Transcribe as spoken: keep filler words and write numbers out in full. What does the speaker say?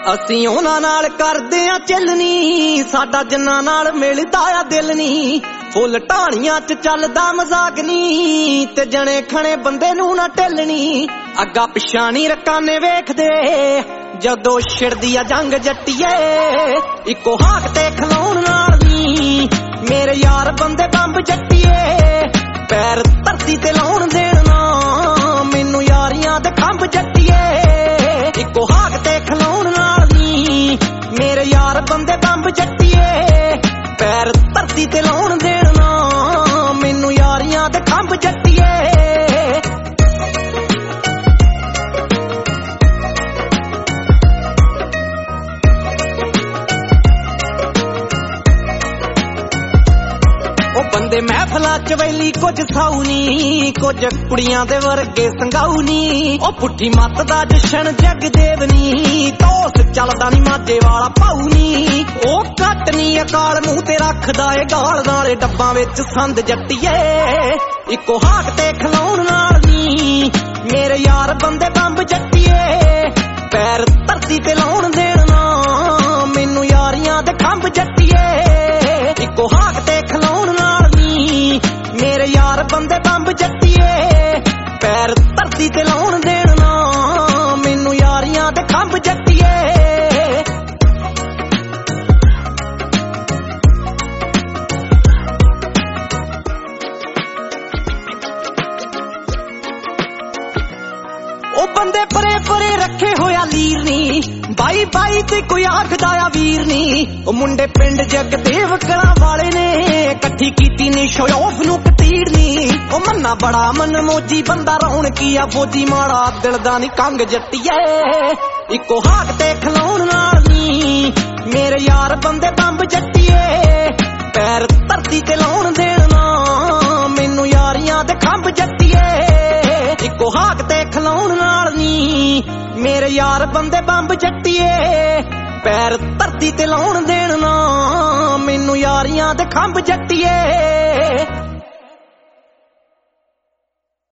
ਅਸੀਂ ਉਹਨਾਂ ਨਾਲ ਕਰਦੇ ਆ ਚੱਲਣੀ, ਸਾਡਾ ਜਿੰਨਾ ਨਾਲ ਮਿਲਦਾ ਆ ਦਿਲ ਨੀ। ਫੁੱਲ ਢਾਣੀਆਂ ਚ ਚੱਲਦਾ ਮਜ਼ਾਕ ਨੀ, ਤੇ ਜਣੇ ਖਣੇ ਬੰਦੇ ਨੂੰ ਨਾ ਢਿੱਲਣੀ। ਅੱਗਾ ਪਿਛਾ ਨੀ ਰਕਾਨੇ ਵੇਖਦੇ ਜਦੋਂ ਛਿੜਦੀ ਆ ਜੰਗ ਜੱਟੀਏ। ਇੱਕੋ ਹਾਕ ਤੇ ਖਲਾਉਣ ਨਾਲ ਨੀ ਮੇਰੇ ਯਾਰ ਬੰਦੇ ਬੰਬ ਜੱਟੀਏ। ਪੈਰ ਧਰਤੀ ਤੇ ਲਾਉਣ ਦੇਣ ਨਾ ਮੈਨੂੰ ਯਾਰੀਆਂ ਦੇ ਖੰਭ ਜੱਟੀਏ। ਇੱਕੋ ਹਾਕ ਤੇ ਖਲਾਉਣ ਨਾਲ ਨੀ ਮੇਰੇ ਯਾਰ ਬੰਦੇ ਬੰਬ ਜੱਟੀਏ। ਪੈਰ ਧਰਤੀ ਤੇ ਲਾਉਣ ਦੇਣ ਨਾ ਮੈਨੂੰ ਯਾਰੀਆਂ ਦੇ ਖੰਭ ਜੱਟੀਏ। ਬੰਦੇ ਮਹਿਫਲਾਂ ਚ ਵੈਲੀ ਕੁਝ ਸਾਊ ਨੀ, ਕੁਝ ਕੁੜੀਆਂ ਦੇ ਵਰਗੇ ਸੰਗਾਊ ਨੀ। ਉਹ ਪੁੱਠੀ ਮੱਤ ਦਾ ਜਸ਼ਨ ਜਗਦੇਵ ਨੀ, ਟੋਸ ਚੱਲਦਾ ਨੀ ਮਾਝੇ ਵਾਲਾ ਭਾਊ ਨੀ। ਉਹ ਘੱਟ ਨੀ ਅਕਾਲ ਮੂੰਹ ਤੇ ਰੱਖਦਾ ਏ ਗਾਲ ਨਾਲੇ ਡੱਬਾਂ ਵਿੱਚ ਸੰਦ ਜੱਟੀਏ। ਇੱਕੋ ਹਾਕ ਤੇ ਖਲਾਉਣ ਨਾਲ ਨੀ ਮੇਰੇ ਯਾਰ ਬੰਦੇ ਬੰਬ ਜੱਟੀਏ। ਪੈਰ ਧਰਤੀ ਤੇ ਲਾਉਣ ਦੇਣ ਨਾ ਮੈਨੂੰ ਯਾਰੀਆਂ ਦੇ ਖੰਭ ਜੱਟੀਏ। ਇੱਕੋ ਹਾਕ ਤੇ ਖਲਾਉਣ ਨਾਲ ਨੀ ਮੇਰੇ ਯਾਰ ਬੰਦੇ ਬੰਬ ਜੱਟੀਏ। ਪੈਰ ਧਰਤੀ ਤੇ ਲਾਉਣ ਦੇਣ ਨਾ ਮੈਨੂੰ ਯਾਰੀਆਂ ਦੇ ਖੰਭ ਜੱਟੀਏ। ਉਹ ਬੰਦੇ ਪਰੇ ਪਰੇ ਰੱਖੇ ਹੋਇਆ ਲੀਰ ਨੀ, ਬਾਈ ਬਾਈ ਤੇ ਕੋਈ ਆਖਦਾ ਆ ਵੀਰ ਨੀ। ਉਹ ਮੁੰਡੇ ਪਿੰਡ ਜਗਦੇਵ ਕਲਾਂ ਵਾਲੇ ਨੇ ਇਕੱਠੀ ਕੀਤੀ ਨੀ ਸ਼ੋਅ ਨੂੰ ਕਤੀੜ ਨੀ। ਉਹ ਮੰਨਾ ਬੜਾ ਮਨ ਮੋਜੀ ਬੰਦਾ ਰੌਣਕੀ ਆ ਫੌਜੀ ਮਾੜਾ ਦਿਲ ਦਾ ਨੀ ਕੰਗ ਜੱਟੀਏ। ਇੱਕੋ ਹਾਕ ਤੇ ਖਲਾਉਣ ਨਾਲ ਨੀ ਮੇਰੇ ਯਾਰ ਬੰਦੇ ਬੰਬ ਜੱਟੀਏ। ਪੈਰ ਧਰਤੀ ਤੇ ਲਾਉਣ ਦੇਣ ਨਾ ਮੈਨੂੰ ਯਾਰੀਆਂ ਦੇ ਖੰਭ ਜੱਟੀਏ। ਇੱਕੋ ਹਾਕ ਤੇ ਖਲਾਉਣ ਨਾਲ ਨੀ ਮੇਰੇ ਯਾਰ ਬੰਦੇ ਬੰਬ ਜੱਟੀਏ। ਪੈਰ ਧਰਤੀ ਤੇ ਲਾਉਣ ਦੇਣ ਨਾ ਮੈਨੂੰ ਯਾਰੀਆਂ ਦੇ ਖੰਭ ਜੱਟੀਏ।